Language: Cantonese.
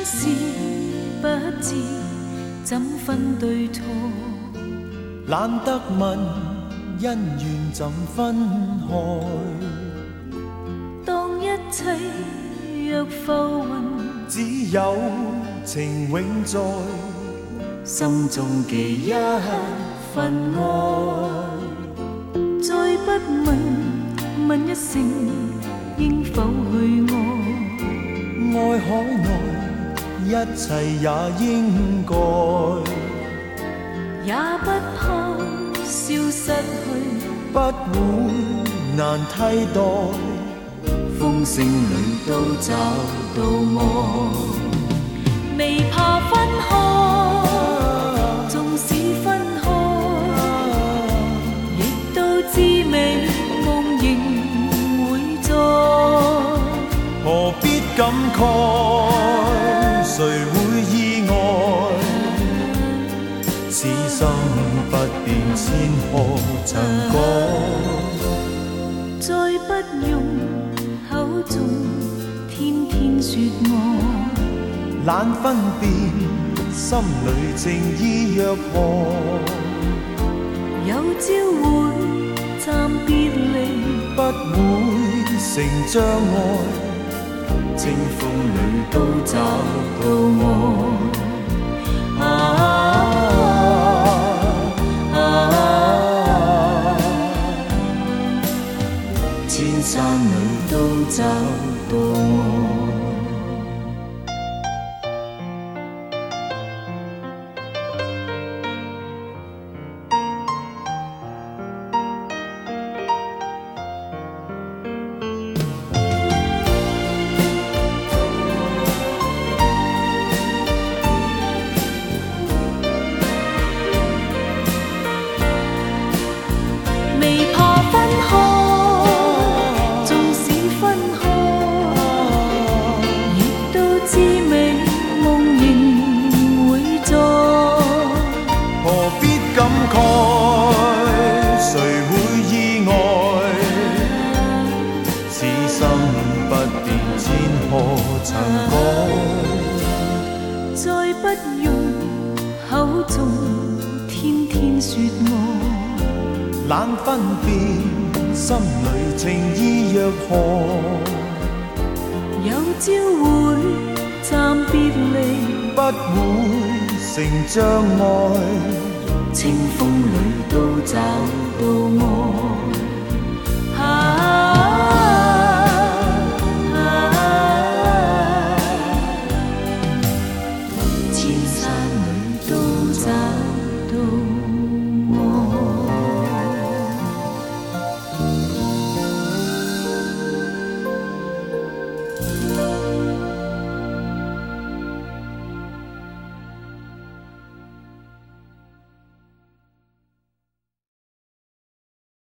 是不知怎分对錯， 懶得問恩怨怎分開。 當一切若浮雲， 只有情永在心中記一份愛。再不問一聲應否去愛， 愛海內一切也應該， 也不怕消失去， 不會難替代， 風聲裏都找到愛，未怕分開，縱使分開，亦都知美夢仍會在， 何必感慨？誰會意外？此心不變，千何曾改？ 再不用口中天天說愛， 懶分辨心裏情意若何， 有朝會暫別離， 不會成障礙，清風裏都找到愛。千山裏都找到愛。 未怕分開，縱使分開，亦都知美夢仍會在， 何必感慨？誰會意外？此心不變，千何曾改？ 再不用口中天天說愛， 懶分辨心裏情意若何， 有朝會暫別離， 不會成障礙， 清風裏都找到愛。